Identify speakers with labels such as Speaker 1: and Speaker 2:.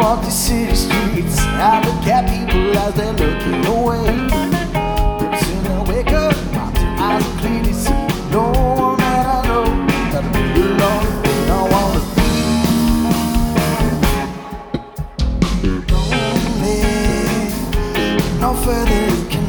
Speaker 1: walk the city streets, I look at people as they're looking away. But soon I wake up, my eyes are clearly see no one that I know that I really love and I wanna be. Lonely, no further you can